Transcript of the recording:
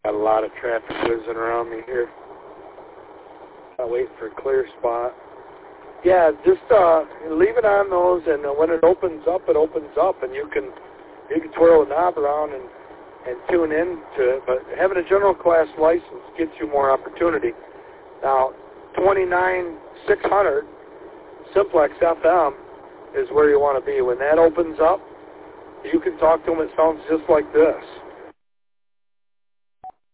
Got a lot of traffic whizzing around me here. I'm waiting for a clear spot. Yeah, just leave it on those, and when it opens up, and you can twirl the knob around and tune in to it. But having a general class license gets you more opportunity. Now, 29600 Simplex FM is where you want to be. When that opens up, you can talk to them. It sounds just like this.